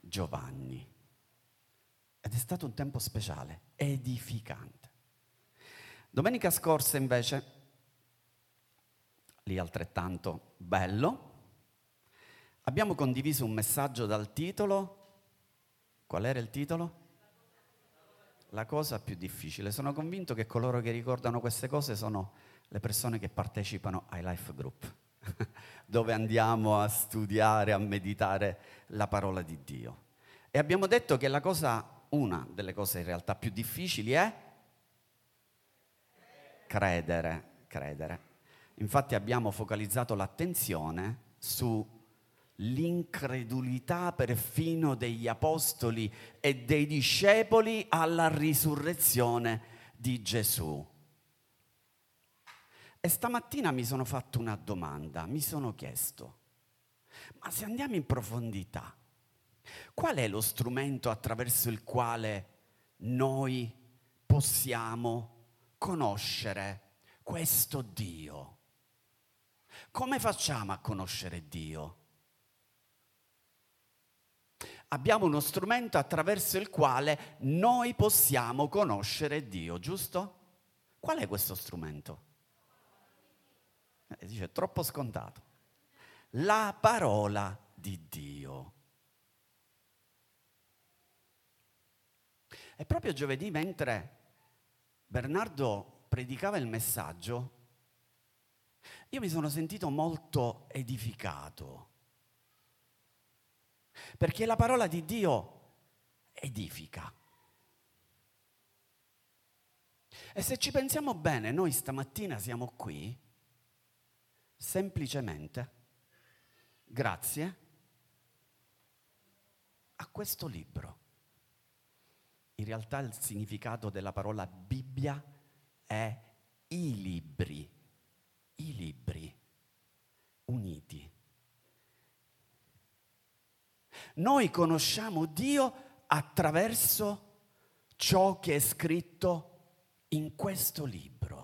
Giovanni. Ed è stato un tempo speciale, edificante. Domenica scorsa invece, lì altrettanto bello, abbiamo condiviso un messaggio dal titolo. Qual era il titolo? La cosa più difficile. Sono convinto che coloro che ricordano queste cose sono le persone che partecipano ai life group, dove andiamo a studiare, a meditare la parola di Dio. E abbiamo detto che una delle cose in realtà più difficili è credere. Infatti abbiamo focalizzato l'attenzione sull'incredulità perfino degli apostoli e dei discepoli alla risurrezione di Gesù. E stamattina mi sono fatto una domanda, mi sono chiesto, ma se andiamo in profondità, qual è lo strumento attraverso il quale noi possiamo conoscere questo Dio? Come facciamo a conoscere Dio? Abbiamo uno strumento attraverso il quale noi possiamo conoscere Dio, giusto? Qual è questo strumento? Dice, troppo scontato. La parola di Dio. E proprio giovedì, mentre Bernardo predicava il messaggio, io mi sono sentito molto edificato. Perché la parola di Dio edifica. E se ci pensiamo bene, noi stamattina siamo qui semplicemente grazie a questo libro. In realtà il significato della parola Bibbia è i libri uniti. Noi conosciamo Dio attraverso ciò che è scritto in questo libro.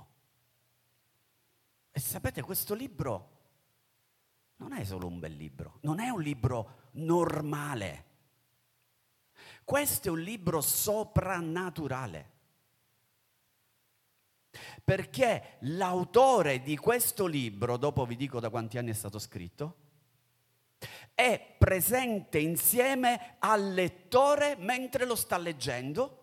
E sapete, questo libro non è solo un bel libro, non è un libro normale. Questo è un libro soprannaturale. Perché l'autore di questo libro, dopo vi dico da quanti anni è stato scritto, è presente insieme al lettore mentre lo sta leggendo.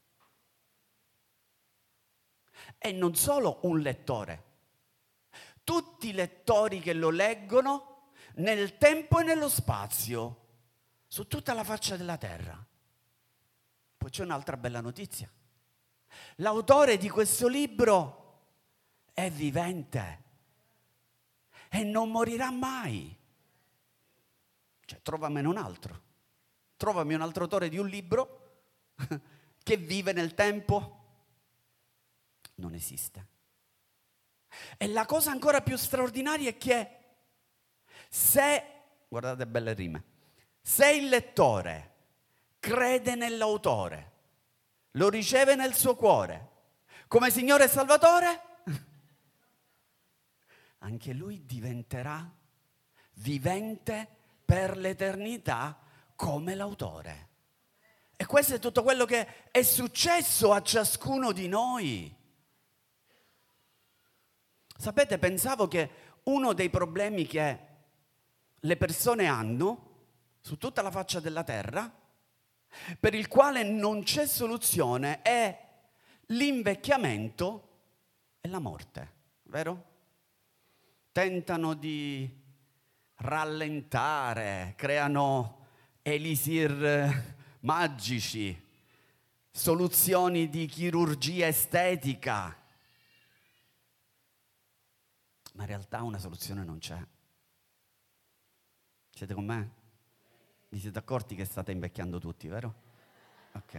E non solo un lettore, tutti i lettori che lo leggono nel tempo e nello spazio, su tutta la faccia della terra. Poi c'è un'altra bella notizia. L'autore di questo libro è vivente e non morirà mai. Cioè, trovami un altro autore di un libro che vive nel tempo. Non esiste. E la cosa ancora più straordinaria è che guardate belle rime, se il lettore crede nell'autore, lo riceve nel suo cuore come Signore e Salvatore, anche lui diventerà vivente per l'eternità come l'autore. E questo è tutto quello che è successo a ciascuno di noi. Sapete, pensavo che uno dei problemi che le persone hanno su tutta la faccia della terra, per il quale non c'è soluzione, è l'invecchiamento e la morte, vero? Tentano di rallentare, creano elisir magici, soluzioni di chirurgia estetica, ma in realtà una soluzione non c'è. Siete con me? Vi siete accorti che state invecchiando tutti, vero? Ok.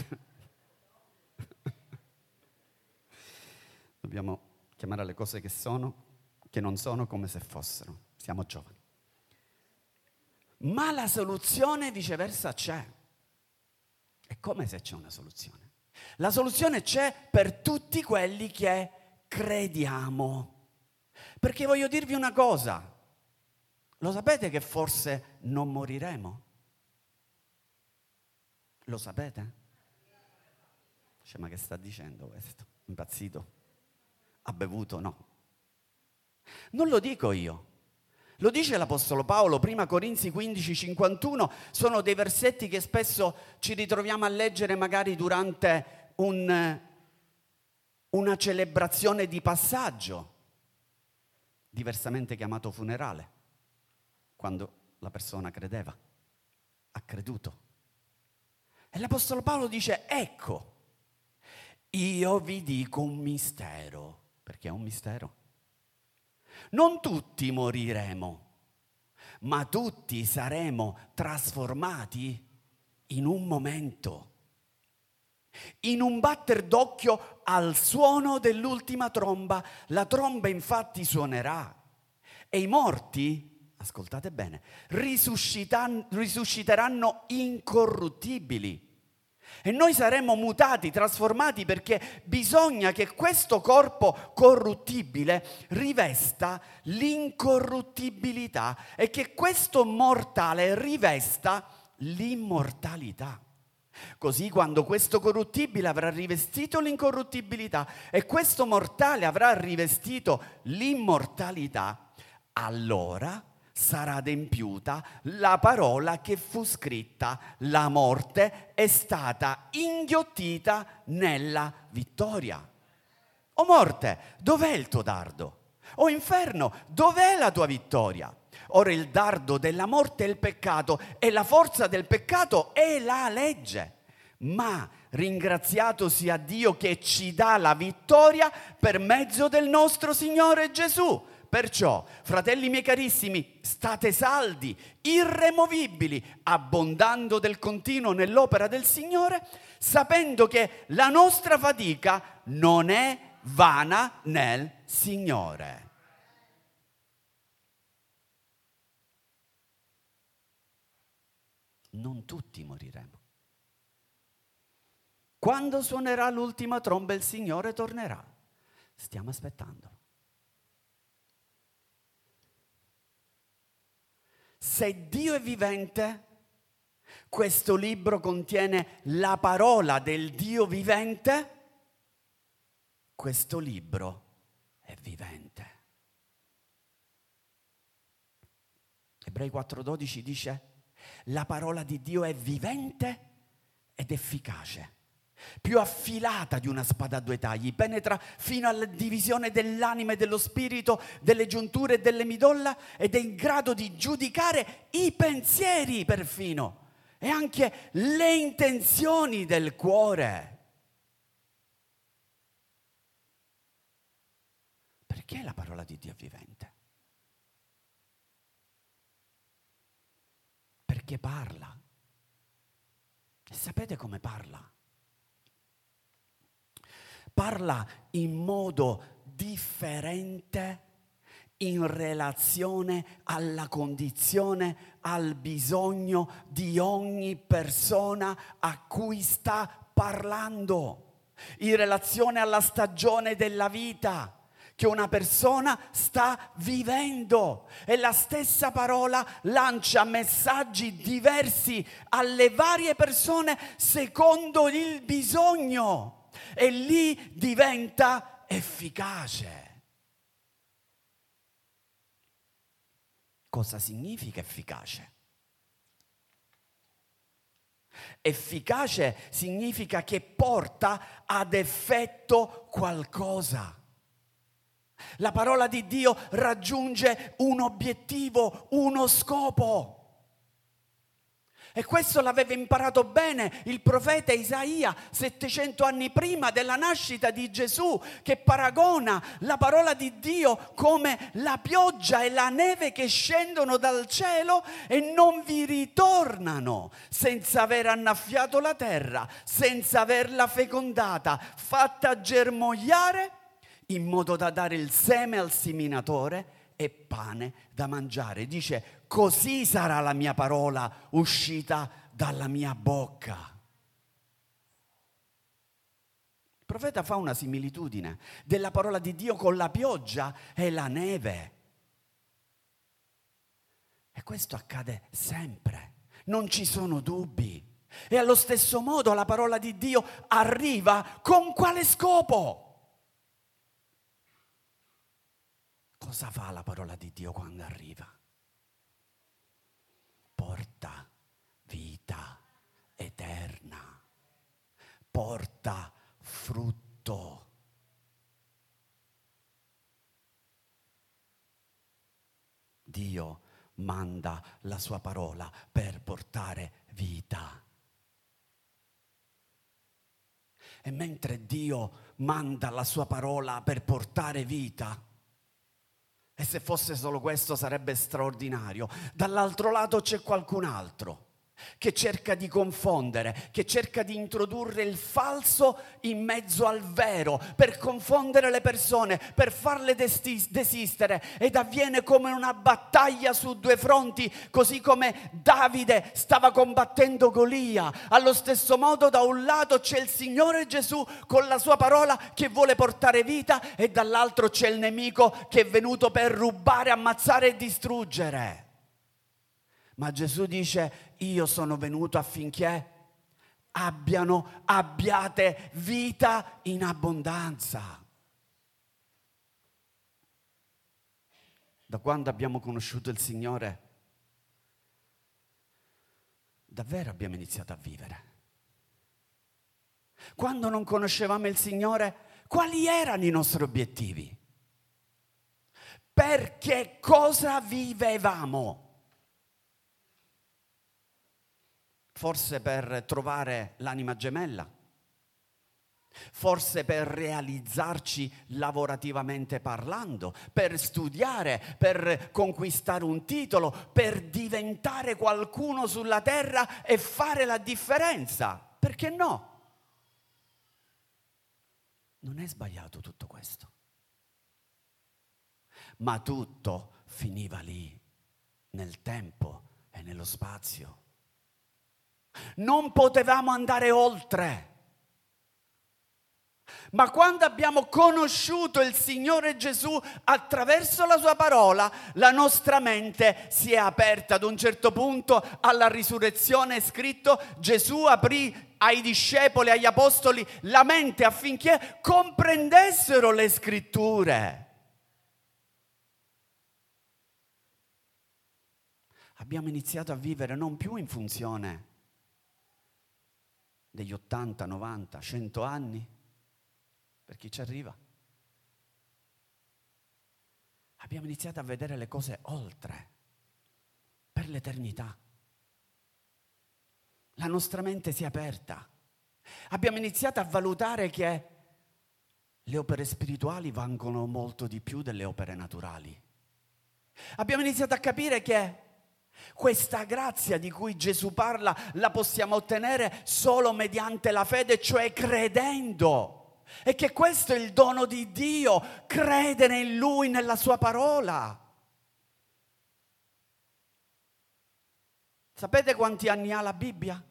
Dobbiamo chiamare le cose che non sono come se fossero. Siamo giovani. Ma la soluzione viceversa c'è. È come se c'è una soluzione. La soluzione c'è per tutti quelli che crediamo. Perché voglio dirvi una cosa. Lo sapete che forse non moriremo? Lo sapete? Cioè, ma che sta dicendo questo? Impazzito? Ha bevuto? No. Non lo dico io. Lo dice l'Apostolo Paolo, 1 Corinzi 15, 51. Sono dei versetti che spesso ci ritroviamo a leggere magari durante una celebrazione di passaggio, diversamente chiamato funerale, quando la persona credeva, ha creduto. E l'Apostolo Paolo dice: ecco, io vi dico un mistero, perché è un mistero. Non tutti moriremo, ma tutti saremo trasformati in un momento, in un batter d'occhio al suono dell'ultima tromba. La tromba infatti suonerà e i morti, ascoltate bene, risusciteranno incorruttibili. E noi saremo mutati, trasformati, perché bisogna che questo corpo corruttibile rivesta l'incorruttibilità e che questo mortale rivesta l'immortalità. Così quando questo corruttibile avrà rivestito l'incorruttibilità e questo mortale avrà rivestito l'immortalità, allora sarà adempiuta la parola che fu scritta: la morte è stata inghiottita nella vittoria. O morte, dov'è il tuo dardo? O inferno, dov'è la tua vittoria? Ora il dardo della morte è il peccato e la forza del peccato è la legge. Ma ringraziato sia Dio che ci dà la vittoria per mezzo del nostro Signore Gesù. Perciò, fratelli miei carissimi, state saldi, irremovibili, abbondando del continuo nell'opera del Signore, sapendo che la nostra fatica non è vana nel Signore. Non tutti moriremo. Quando suonerà l'ultima tromba il Signore tornerà. Stiamo aspettando. Se Dio è vivente, questo libro contiene la parola del Dio vivente, questo libro è vivente. Ebrei 4,12 dice: la parola di Dio è vivente ed efficace, più affilata di una spada a due tagli, penetra fino alla divisione dell'anima e dello spirito, delle giunture e delle midolla, ed è in grado di giudicare i pensieri perfino e anche le intenzioni del cuore. Perché la parola di Dio è vivente? Perché parla. E sapete come parla? Parla in modo differente in relazione alla condizione, al bisogno di ogni persona a cui sta parlando, in relazione alla stagione della vita che una persona sta vivendo. E la stessa parola lancia messaggi diversi alle varie persone secondo il bisogno. E lì diventa efficace. Cosa significa efficace? Efficace significa che porta ad effetto qualcosa. La parola di Dio raggiunge un obiettivo, uno scopo. E questo l'aveva imparato bene il profeta Isaia 700 anni prima della nascita di Gesù, che paragona la parola di Dio come la pioggia e la neve che scendono dal cielo e non vi ritornano senza aver annaffiato la terra, senza averla fecondata, fatta germogliare in modo da dare il seme al seminatore e pane da mangiare. Dice: così sarà la mia parola uscita dalla mia bocca. Il profeta fa una similitudine della parola di Dio con la pioggia e la neve. E questo accade sempre, non ci sono dubbi. E allo stesso modo la parola di Dio arriva con quale scopo? Cosa fa la parola di Dio quando arriva? Porta vita eterna, porta frutto. Dio manda la sua parola per portare vita. E mentre Dio manda la sua parola per portare vita, e se fosse solo questo sarebbe straordinario, dall'altro lato c'è qualcun altro che cerca di confondere, che cerca di introdurre il falso in mezzo al vero, per confondere le persone, per farle desistere, ed avviene come una battaglia su due fronti, così come Davide stava combattendo Golia. Allo stesso modo da un lato c'è il Signore Gesù con la sua parola che vuole portare vita, e dall'altro c'è il nemico che è venuto per rubare, ammazzare e distruggere. Ma Gesù dice: io sono venuto affinché abbiate vita in abbondanza. Da quando abbiamo conosciuto il Signore, davvero abbiamo iniziato a vivere. Quando non conoscevamo il Signore, quali erano i nostri obiettivi? Per che cosa vivevamo? Forse per trovare l'anima gemella, forse per realizzarci lavorativamente parlando, per studiare, per conquistare un titolo, per diventare qualcuno sulla terra e fare la differenza. Perché no? Non è sbagliato tutto questo, ma tutto finiva lì, nel tempo e nello spazio. Non potevamo andare oltre. Ma quando abbiamo conosciuto il Signore Gesù attraverso la sua parola, la nostra mente si è aperta. Ad un certo punto, alla risurrezione è scritto: Gesù aprì ai discepoli, agli apostoli, la mente affinché comprendessero le scritture. Abbiamo iniziato a vivere non più in funzione degli 80, 90, 100 anni, per chi ci arriva. Abbiamo iniziato a vedere le cose oltre, per l'eternità. La nostra mente si è aperta. Abbiamo iniziato a valutare che le opere spirituali valgono molto di più delle opere naturali. Abbiamo iniziato a capire che questa grazia di cui Gesù parla la possiamo ottenere solo mediante la fede, cioè credendo. E che questo è il dono di Dio, credere in Lui, nella sua parola. Sapete quanti anni ha la Bibbia?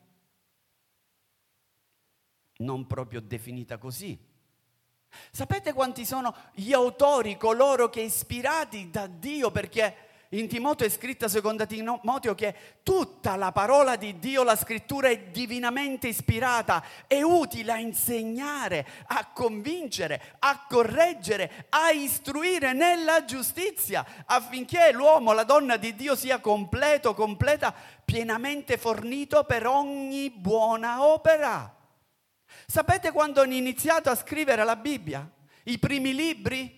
Non proprio definita così. Sapete quanti sono gli autori, coloro che ispirati da Dio? Perché in Timoteo è scritta, seconda Timoteo, che tutta la parola di Dio, la scrittura, è divinamente ispirata, è utile a insegnare, a convincere, a correggere, a istruire nella giustizia, affinché l'uomo, la donna di Dio sia completo, completa, pienamente fornito per ogni buona opera. Sapete quando hanno iniziato a scrivere la Bibbia? I primi libri?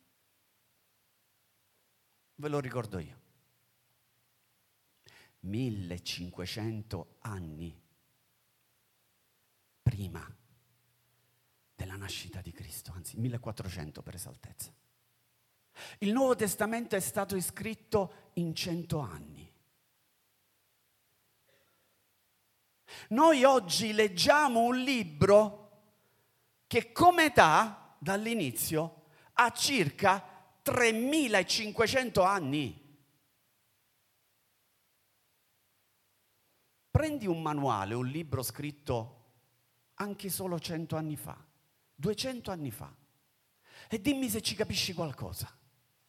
Ve lo ricordo io. 1500 anni prima della nascita di Cristo, anzi 1400 per esattezza. Il Nuovo Testamento è stato scritto in 100 anni. Noi oggi leggiamo un libro che come età, dall'inizio, ha circa 3500 anni. Prendi un manuale, un libro scritto anche solo 100 anni fa, 200 anni fa, e dimmi se ci capisci qualcosa.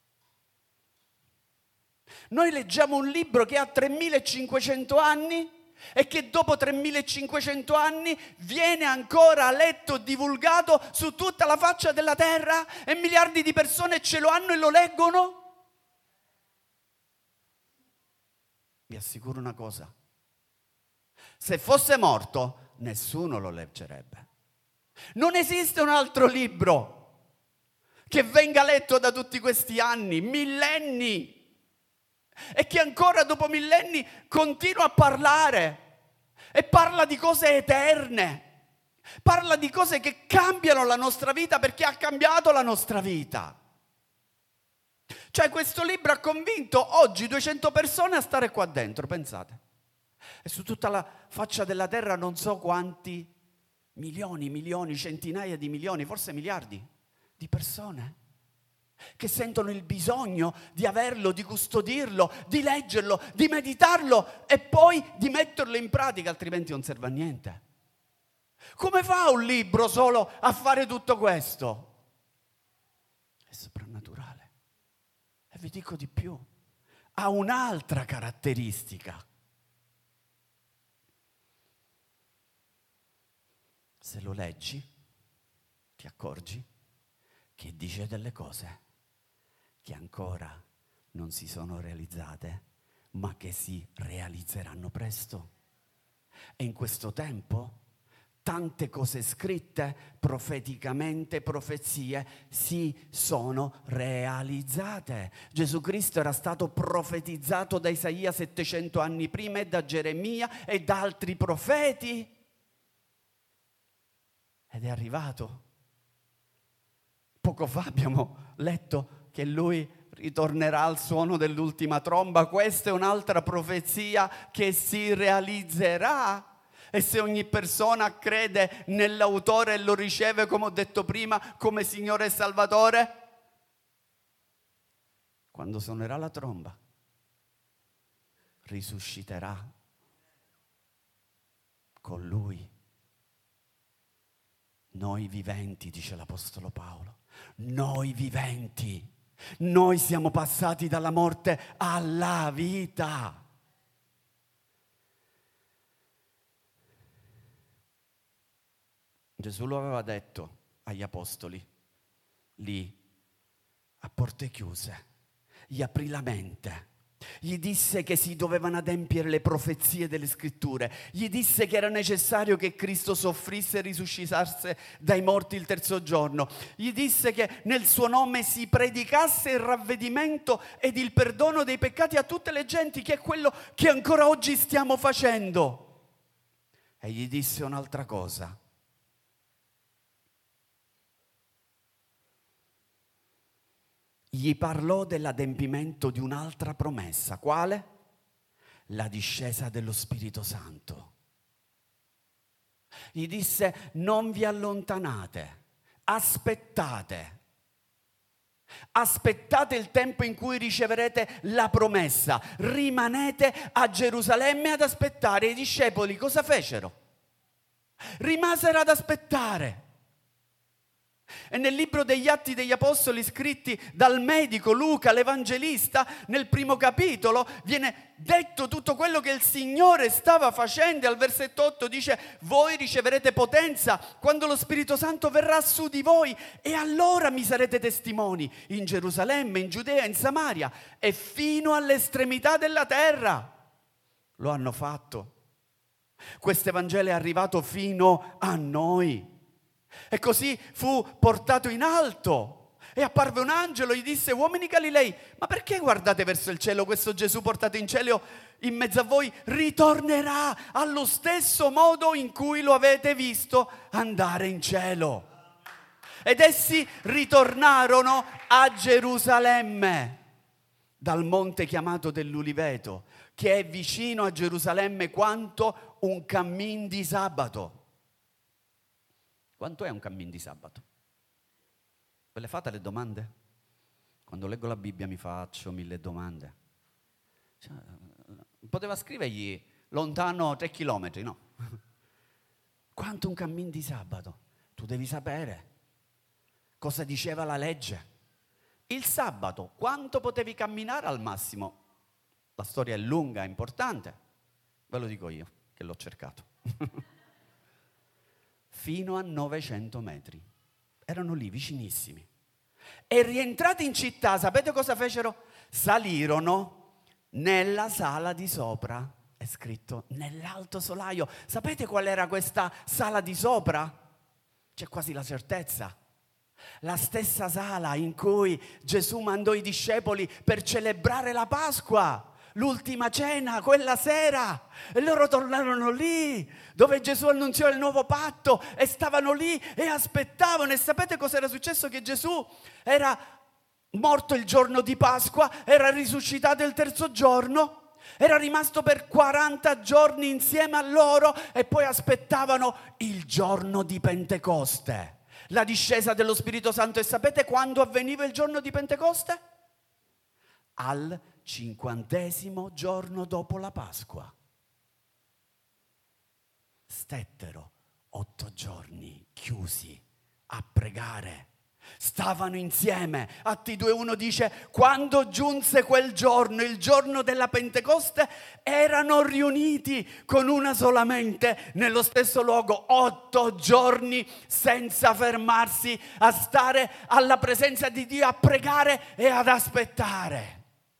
Noi leggiamo un libro che ha 3500 anni e che dopo 3500 anni viene ancora letto e divulgato su tutta la faccia della terra e miliardi di persone ce lo hanno e lo leggono? Vi assicuro una cosa: se fosse morto, nessuno lo leggerebbe. Non esiste un altro libro che venga letto da tutti questi anni, millenni, e che ancora dopo millenni continua a parlare e parla di cose eterne, parla di cose che cambiano la nostra vita perché ha cambiato la nostra vita. Cioè questo libro ha convinto oggi 200 persone a stare qua dentro, pensate. E su tutta la faccia della terra non so quanti milioni, centinaia di milioni, forse miliardi di persone che sentono il bisogno di averlo, di custodirlo, di leggerlo, di meditarlo e poi di metterlo in pratica, altrimenti non serve a niente. Come fa un libro solo a fare tutto questo? È soprannaturale. E vi dico di più, ha un'altra caratteristica. Se lo leggi, ti accorgi che dice delle cose che ancora non si sono realizzate, ma che si realizzeranno presto. E in questo tempo tante cose scritte profeticamente, profezie, si sono realizzate. Gesù Cristo era stato profetizzato da Isaia 700 anni prima e da Geremia e da altri profeti. Ed è arrivato. Poco fa abbiamo letto che lui ritornerà al suono dell'ultima tromba. Questa è un'altra profezia che si realizzerà. E se ogni persona crede nell'autore e lo riceve, come ho detto prima, come Signore e Salvatore, quando suonerà la tromba, risusciterà con lui. Noi viventi, dice l'Apostolo Paolo, noi viventi, noi siamo passati dalla morte alla vita. Gesù lo aveva detto agli apostoli, lì, a porte chiuse, gli aprì la mente. Gli disse che si dovevano adempiere le profezie delle scritture, gli disse che era necessario che Cristo soffrisse e risuscitasse dai morti il terzo giorno, gli disse che nel suo nome si predicasse il ravvedimento ed il perdono dei peccati a tutte le genti, che è quello che ancora oggi stiamo facendo. E gli disse un'altra cosa. Gli parlò dell'adempimento di un'altra promessa. Quale? La discesa dello Spirito Santo. Gli disse: non vi allontanate, aspettate. Aspettate il tempo in cui riceverete la promessa. Rimanete a Gerusalemme ad aspettare. I discepoli cosa fecero? Rimasero ad aspettare. E nel libro degli Atti degli Apostoli, scritti dal medico Luca, l'Evangelista, nel primo capitolo viene detto tutto quello che il Signore stava facendo. Al versetto 8 dice: voi riceverete potenza quando lo Spirito Santo verrà su di voi, e allora mi sarete testimoni in Gerusalemme, in Giudea, in Samaria e fino all'estremità della terra. Lo hanno fatto. Questo Evangelo è arrivato fino a noi. E così fu portato in alto e apparve un angelo e gli disse: uomini Galilei, ma perché guardate verso il cielo? Questo Gesù portato in cielo in mezzo a voi ritornerà allo stesso modo in cui lo avete visto andare in cielo. Ed essi ritornarono a Gerusalemme dal monte chiamato dell'Uliveto, che è vicino a Gerusalemme quanto un cammin di sabato. Quanto è un cammin di sabato? Ve le fate le domande? Quando leggo la Bibbia mi faccio 1000 domande. Cioè, poteva scrivergli lontano 3 chilometri, no? Quanto un cammin di sabato? Tu devi sapere cosa diceva la legge. Il sabato, quanto potevi camminare al massimo? La storia è lunga, è importante, ve lo dico io. che l'ho cercato. Fino a 900 metri. Erano lì, vicinissimi. E rientrati in città, sapete cosa fecero? Salirono nella sala di sopra. È scritto nell'alto solaio. Sapete qual era questa sala di sopra? C'è quasi la certezza. La stessa sala in cui Gesù mandò i discepoli per celebrare la Pasqua, l'ultima cena, quella sera. E loro tornarono lì, dove Gesù annunziò il nuovo patto, e stavano lì e aspettavano. E sapete cosa era successo? Che Gesù era morto il giorno di Pasqua, era risuscitato il terzo giorno, era rimasto per 40 giorni insieme a loro, e poi aspettavano il giorno di Pentecoste, la discesa dello Spirito Santo. E sapete quando avveniva il giorno di Pentecoste? Al 50° giorno dopo la Pasqua. Stettero 8 giorni chiusi a pregare. Stavano insieme. Atti 2:1 dice: quando giunse quel giorno, il giorno della Pentecoste, erano riuniti con una sola mente nello stesso luogo 8 giorni senza fermarsi a stare alla presenza di Dio, a pregare e ad aspettare.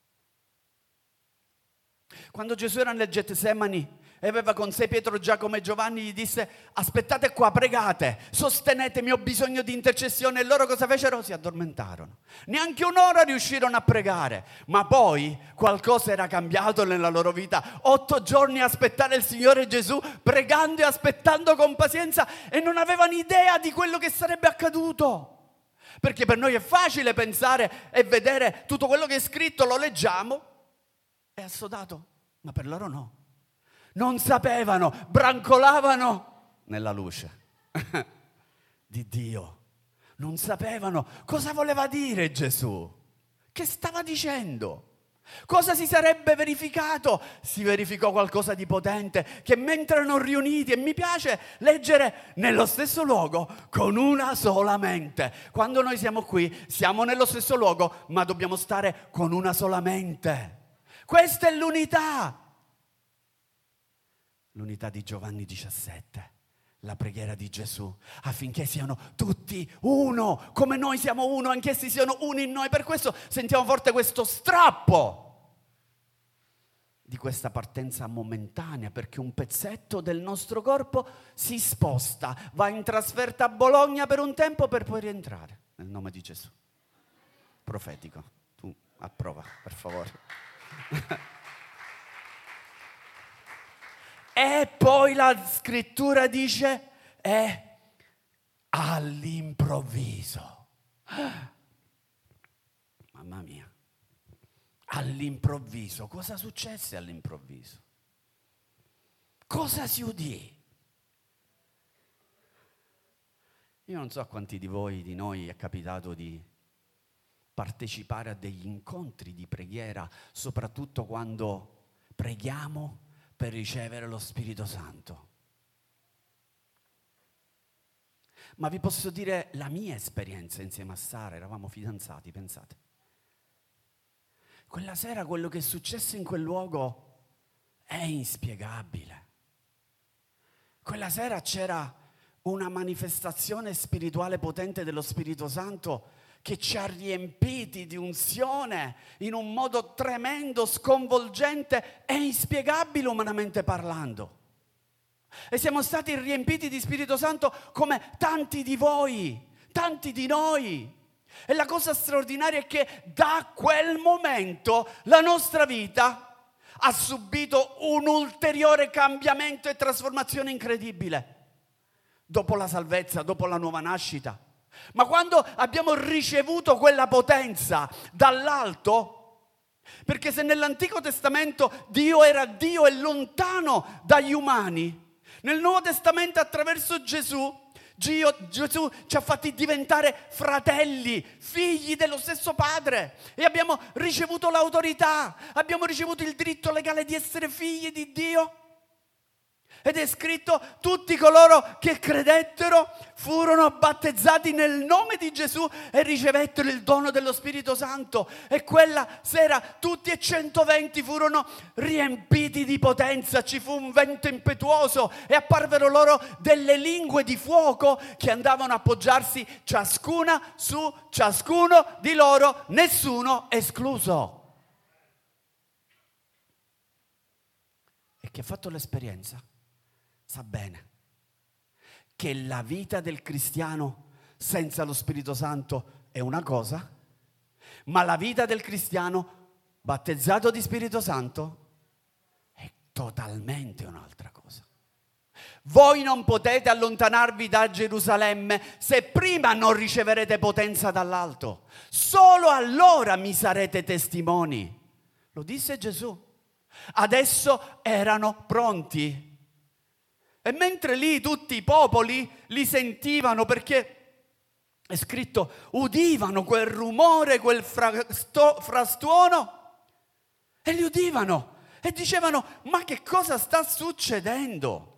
Quando Gesù era nel Getsemani e aveva con sé Pietro, Giacomo e Giovanni, gli disse: aspettate qua, pregate, sostenetemi, ho bisogno di intercessione. E loro cosa fecero? Si addormentarono. Neanche un'ora riuscirono a pregare, ma poi qualcosa era cambiato nella loro vita. 8 giorni a aspettare il Signore Gesù, pregando e aspettando con pazienza, e non avevano idea di quello che sarebbe accaduto. Perché per noi è facile pensare e vedere tutto quello che è scritto, lo leggiamo, è assodato, ma per loro no. Non sapevano, brancolavano nella luce di Dio. Non sapevano cosa voleva dire Gesù, che stava dicendo, cosa si sarebbe verificato. Si verificò qualcosa di potente, che mentre erano riuniti, e mi piace leggere nello stesso luogo con una sola mente. Quando noi siamo qui, siamo nello stesso luogo, ma dobbiamo stare con una sola mente. Questa è l'unità. L'unità di Giovanni 17, la preghiera di Gesù, affinché siano tutti uno, come noi siamo uno, anch'essi siano uni in noi. Per questo sentiamo forte questo strappo di questa partenza momentanea, perché un pezzetto del nostro corpo si sposta, va in trasferta a Bologna per un tempo per poi rientrare, nel nome di Gesù. Profetico, tu approva, per favore. E poi la scrittura dice: è all'improvviso. Mamma mia, all'improvviso. Cosa successe all'improvviso? Cosa si udì? Io non so a quanti di voi, di noi, è capitato di partecipare a degli incontri di preghiera, soprattutto quando preghiamo per ricevere lo Spirito Santo. Ma vi posso dire la mia esperienza insieme a Sara. Eravamo fidanzati, pensate. Quella sera quello che è successo in quel luogo è inspiegabile. Quella sera c'era una manifestazione spirituale potente dello Spirito Santo che ci ha riempiti di unzione in un modo tremendo, sconvolgente e inspiegabile umanamente parlando. E siamo stati riempiti di Spirito Santo come tanti di voi, tanti di noi. E la cosa straordinaria è che da quel momento la nostra vita ha subito un ulteriore cambiamento e trasformazione incredibile. Dopo la salvezza, dopo la nuova nascita. Ma quando abbiamo ricevuto quella potenza dall'alto, perché se nell'Antico Testamento Dio era Dio e lontano dagli umani, nel Nuovo Testamento attraverso Gesù Gesù ci ha fatti diventare fratelli, figli dello stesso Padre, e abbiamo ricevuto l'autorità, abbiamo ricevuto il diritto legale di essere figli di Dio. Ed è scritto: tutti coloro che credettero furono battezzati nel nome di Gesù e ricevettero il dono dello Spirito Santo. E quella sera tutti e 120 furono riempiti di potenza, ci fu un vento impetuoso e apparvero loro delle lingue di fuoco che andavano a appoggiarsi ciascuna su ciascuno di loro, nessuno escluso. E chi ha fatto l'esperienza sa bene che la vita del cristiano senza lo Spirito Santo è una cosa, ma la vita del cristiano battezzato di Spirito Santo è totalmente un'altra cosa. Voi non potete allontanarvi da Gerusalemme se prima non riceverete potenza dall'alto. Solo allora mi sarete testimoni. Lo disse Gesù. Adesso erano pronti. E mentre lì tutti i popoli li sentivano, perché è scritto, udivano quel rumore, quel frastuono, e li udivano e dicevano: ma che cosa sta succedendo?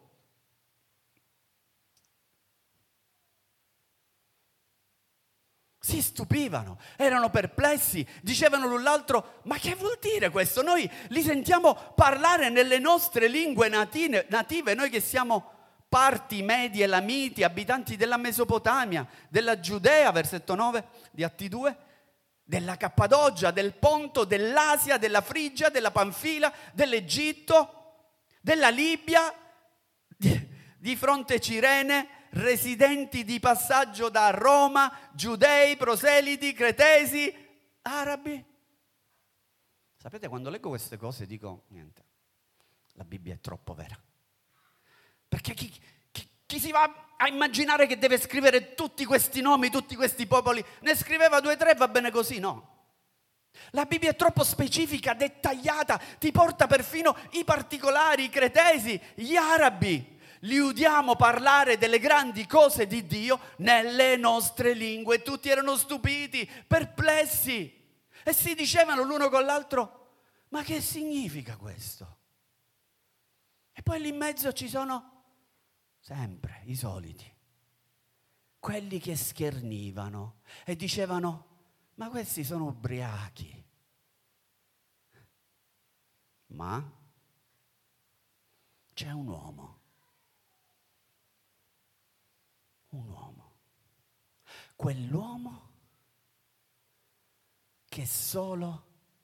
Si stupivano, erano perplessi, dicevano l'un l'altro: ma che vuol dire questo? Noi li sentiamo parlare nelle nostre lingue native, noi che siamo parti medie, elamiti, abitanti della Mesopotamia, della Giudea, versetto 9 di Atti 2, della Cappadocia, del Ponto, dell'Asia, della Frigia, della Panfila, dell'Egitto, della Libia, di fronte Cirene, residenti di passaggio da Roma, giudei, proseliti, cretesi, arabi. Sapete, quando leggo queste cose dico: niente, la Bibbia è troppo vera. Perché chi si va a immaginare che deve scrivere tutti questi nomi, tutti questi popoli, ne scriveva 2 o 3, va bene così? No. La Bibbia è troppo specifica, dettagliata, ti porta perfino i particolari, i cretesi, gli arabi. Li udiamo parlare delle grandi cose di Dio nelle nostre lingue. Tutti erano stupiti, perplessi e si dicevano l'uno con l'altro: ma che significa questo? E poi lì in mezzo ci sono sempre i soliti, quelli che schernivano e dicevano: ma questi sono ubriachi. Ma c'è un uomo, quell'uomo che solo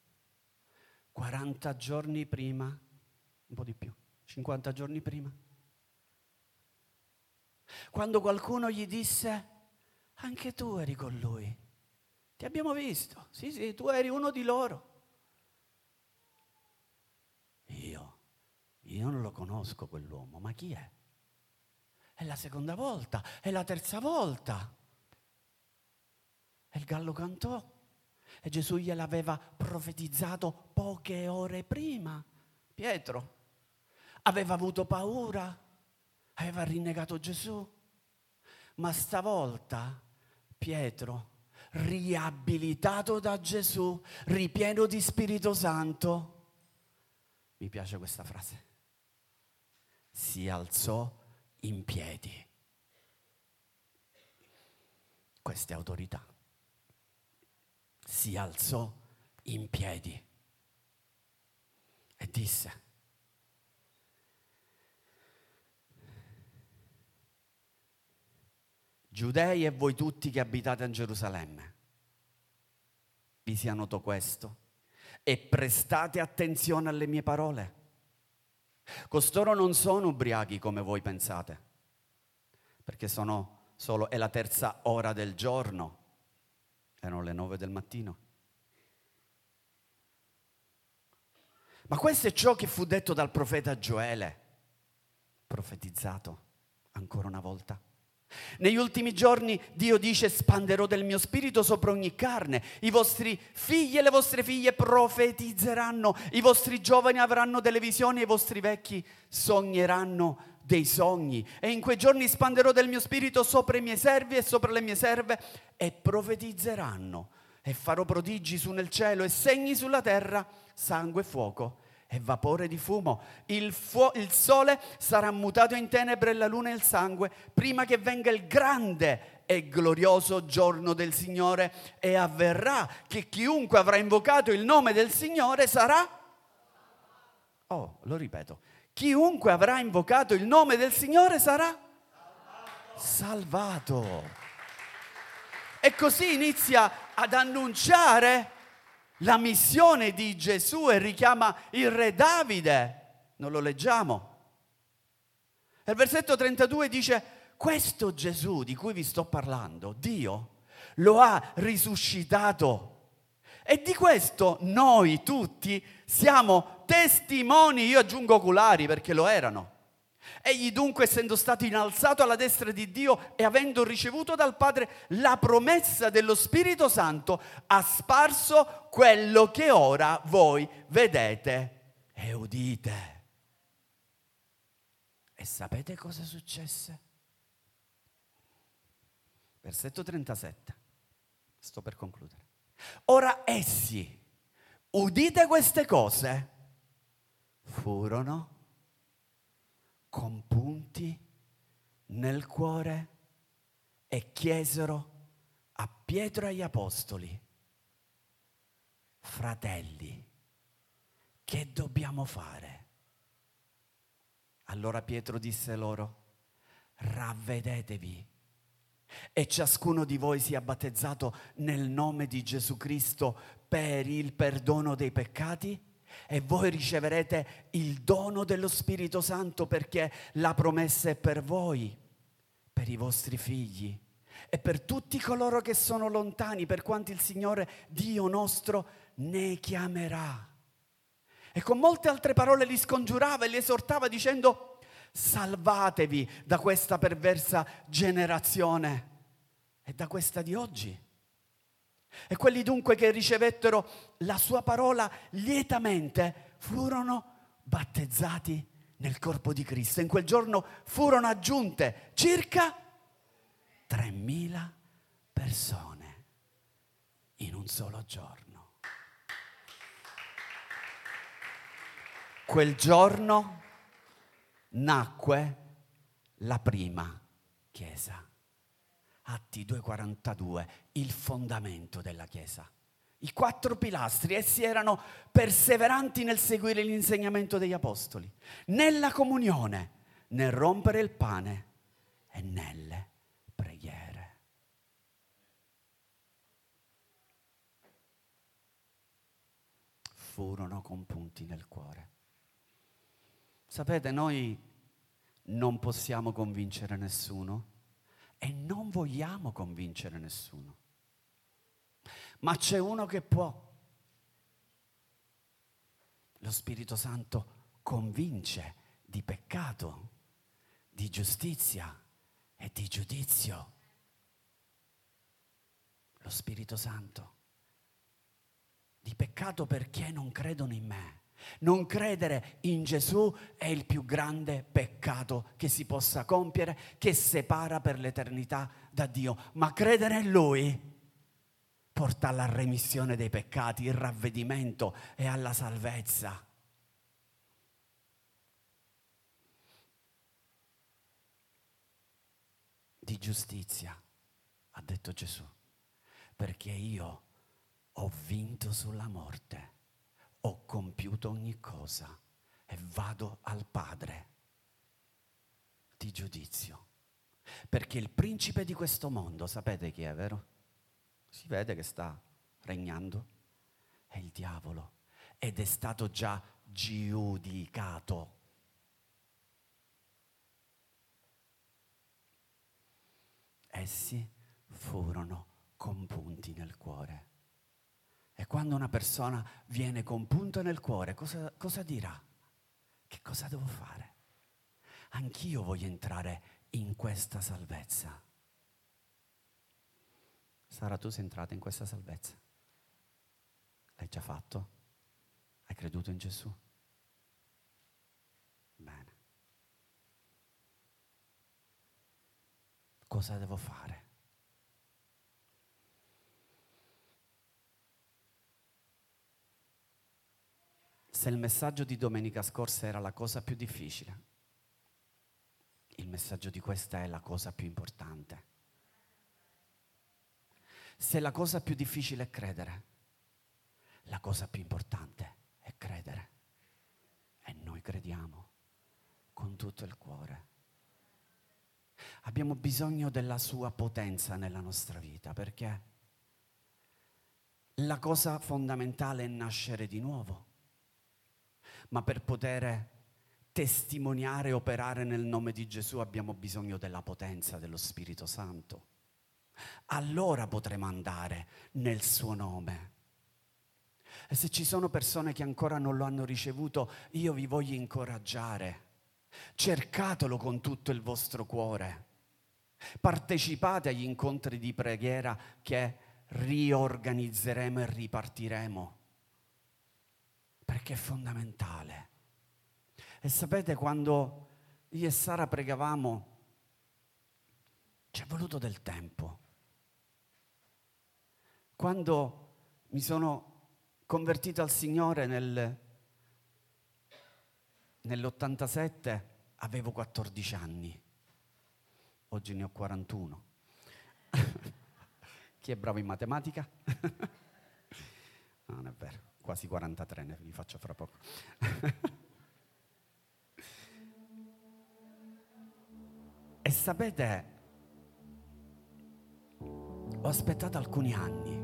40 giorni prima, un po' di più, 50 giorni prima, quando qualcuno gli disse: anche tu eri con lui, ti abbiamo visto, sì, tu eri uno di loro. Io non lo conosco quell'uomo, ma chi è? È la seconda volta, è la terza volta. E il gallo cantò e Gesù gliel'aveva profetizzato poche ore prima. Pietro aveva avuto paura, aveva rinnegato Gesù, ma stavolta Pietro, riabilitato da Gesù, ripieno di Spirito Santo, mi piace questa frase, si alzò in piedi. Queste autorità. Si alzò in piedi e disse: Giudei e voi tutti che abitate in Gerusalemme, vi sia noto questo e prestate attenzione alle mie parole. Costoro non sono ubriachi come voi pensate, perché è la terza ora del giorno, erano le 9 del mattino. Ma questo è ciò che fu detto dal profeta Gioele, profetizzato ancora una volta. Negli ultimi giorni Dio dice: spanderò del mio spirito sopra ogni carne, i vostri figli e le vostre figlie profetizzeranno, i vostri giovani avranno delle visioni e i vostri vecchi sogneranno dei sogni. E in quei giorni spanderò del mio spirito sopra i miei servi e sopra le mie serve e profetizzeranno, e farò prodigi su nel cielo e segni sulla terra, sangue e fuoco e vapore di fumo. Il sole sarà mutato in tenebre e la luna in sangue, prima che venga il grande e glorioso giorno del Signore, e avverrà che chiunque avrà invocato il nome del Signore sarà... Oh, lo ripeto. Chiunque avrà invocato il nome del Signore sarà salvato. E così inizia ad annunciare la missione di Gesù e richiama il re Davide. Non lo leggiamo. E il versetto 32 dice: questo Gesù di cui vi sto parlando, Dio lo ha risuscitato. E di questo noi tutti siamo testimoni, io aggiungo oculari perché lo erano. Egli dunque, essendo stato innalzato alla destra di Dio e avendo ricevuto dal Padre la promessa dello Spirito Santo, ha sparso quello che ora voi vedete e udite. E sapete cosa successe? Versetto 37. Sto per concludere. Ora essi, udite queste cose, furono compunti nel cuore e chiesero a Pietro e agli apostoli: fratelli, che dobbiamo fare? Allora Pietro disse loro: ravvedetevi e ciascuno di voi sia battezzato nel nome di Gesù Cristo per il perdono dei peccati, e voi riceverete il dono dello Spirito Santo, perché la promessa è per voi, per i vostri figli e per tutti coloro che sono lontani, per quanti il Signore Dio nostro ne chiamerà. E con molte altre parole li scongiurava e li esortava dicendo: salvatevi da questa perversa generazione. E da questa di oggi. E quelli dunque che ricevettero la sua parola lietamente furono battezzati nel corpo di Cristo. In quel giorno furono aggiunte circa 3.000 persone in un solo giorno. Quel giorno nacque la prima chiesa. Atti 2,42, il fondamento della Chiesa. I 4 pilastri, essi erano perseveranti nel seguire l'insegnamento degli apostoli, nella comunione, nel rompere il pane e nelle preghiere. Furono compunti nel cuore. Sapete, noi non possiamo convincere nessuno. E non vogliamo convincere nessuno. Ma c'è uno che può. Lo Spirito Santo convince di peccato, di giustizia e di giudizio. Lo Spirito Santo. Di peccato perché non credono in me. Non credere in Gesù è il più grande peccato che si possa compiere, che separa per l'eternità da Dio. Ma credere in Lui porta alla remissione dei peccati, il ravvedimento e alla salvezza. Di giustizia, ha detto Gesù, perché io ho vinto sulla morte. Ho compiuto ogni cosa e vado al Padre. Di giudizio. Perché il principe di questo mondo, sapete chi è, vero? Si vede che sta regnando. È il diavolo. Ed è stato già giudicato. Essi furono compunti nel cuore. E quando una persona viene compunta nel cuore, cosa dirà? Che cosa devo fare? Anch'io voglio entrare in questa salvezza. Sara, tu sei entrata in questa salvezza? L'hai già fatto? Hai creduto in Gesù? Bene. Cosa devo fare? Se il messaggio di domenica scorsa era la cosa più difficile, il messaggio di questa è la cosa più importante. Se la cosa più difficile è credere, la cosa più importante è credere. E noi crediamo con tutto il cuore. Abbiamo bisogno della sua potenza nella nostra vita, perché la cosa fondamentale è nascere di nuovo. Ma per poter testimoniare e operare nel nome di Gesù abbiamo bisogno della potenza dello Spirito Santo. Allora potremo andare nel suo nome. E se ci sono persone che ancora non lo hanno ricevuto, io vi voglio incoraggiare. Cercatelo con tutto il vostro cuore. Partecipate agli incontri di preghiera che riorganizzeremo e ripartiremo, perché è fondamentale. E sapete, quando io e Sara pregavamo, ci è voluto del tempo. Quando mi sono convertito al Signore nell'87, avevo 14 anni. Oggi ne ho 41. Chi è bravo in matematica? No, non è vero, quasi 43, ne li faccio fra poco. E sapete, ho aspettato alcuni anni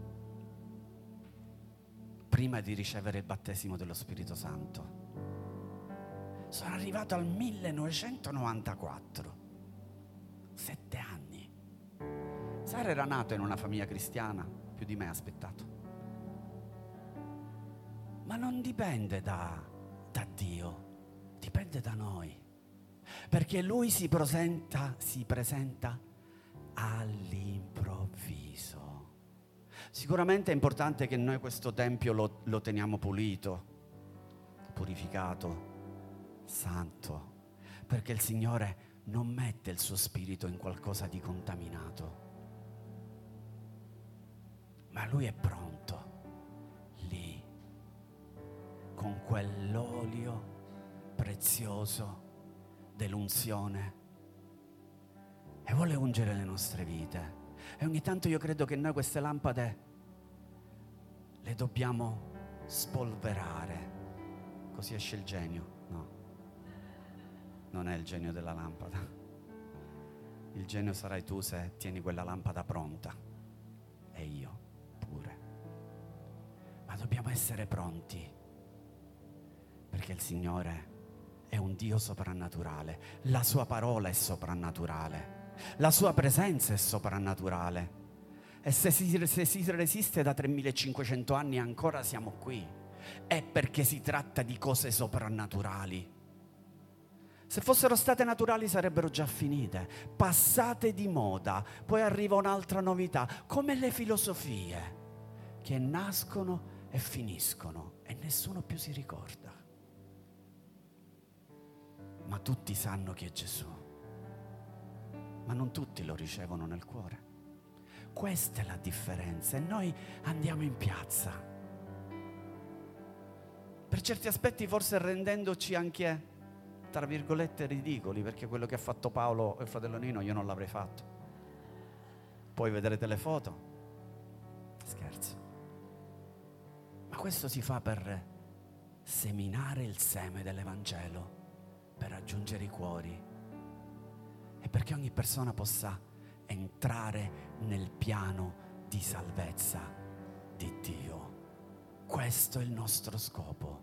prima di ricevere il battesimo dello Spirito Santo. Sono arrivato al 1994, 7 anni. Sara era nato in una famiglia cristiana, più di me ha aspettato. Ma non dipende da Dio, dipende da noi. Perché Lui si presenta all'improvviso. Sicuramente è importante che noi questo tempio lo teniamo pulito, purificato, santo, perché il Signore non mette il suo spirito in qualcosa di contaminato, ma Lui è pronto lì con quell'olio prezioso dell'unzione e vuole ungere le nostre vite. E ogni tanto io credo che noi queste lampade le dobbiamo spolverare, così esce il genio. No, non è il genio della lampada. Il genio sarai tu se tieni quella lampada pronta, e io pure. Ma dobbiamo essere pronti, perché il Signore è un Dio soprannaturale, la sua parola è soprannaturale, la sua presenza è soprannaturale. E se si resiste da 3500 anni e ancora siamo qui, è perché si tratta di cose soprannaturali. Se fossero state naturali sarebbero già finite, passate di moda. Poi arriva un'altra novità, come le filosofie, che nascono e finiscono e nessuno più si ricorda. Ma tutti sanno chi è Gesù, ma non tutti lo ricevono nel cuore. Questa è la differenza, e noi andiamo in piazza, per certi aspetti forse rendendoci anche, tra virgolette, ridicoli, perché quello che ha fatto Paolo e il fratello Nino io non l'avrei fatto. Poi vedrete le foto, scherzo. Ma questo si fa per seminare il seme dell'Evangelo, per raggiungere i cuori e perché ogni persona possa entrare nel piano di salvezza di Dio. Questo è il nostro scopo.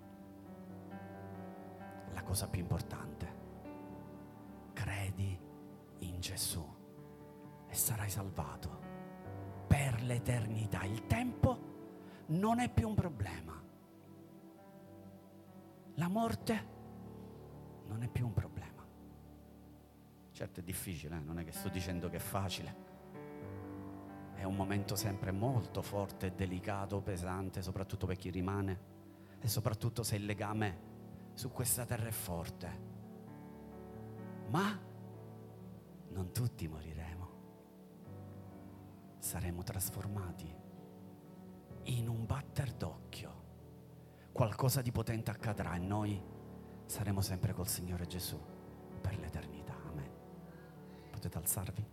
La cosa più importante: credi in Gesù e sarai salvato per l'eternità. Il tempo non è più un problema. La morte non è più un problema. Certo è difficile, non è che sto dicendo che è facile. È un momento sempre molto forte, delicato, pesante, soprattutto per chi rimane e soprattutto se il legame su questa terra è forte. Ma non tutti moriremo. Saremo trasformati in un batter d'occhio. qualcosa di potente accadrà e noi saremo sempre col Signore Gesù per l'eternità. Amen. Potete alzarvi?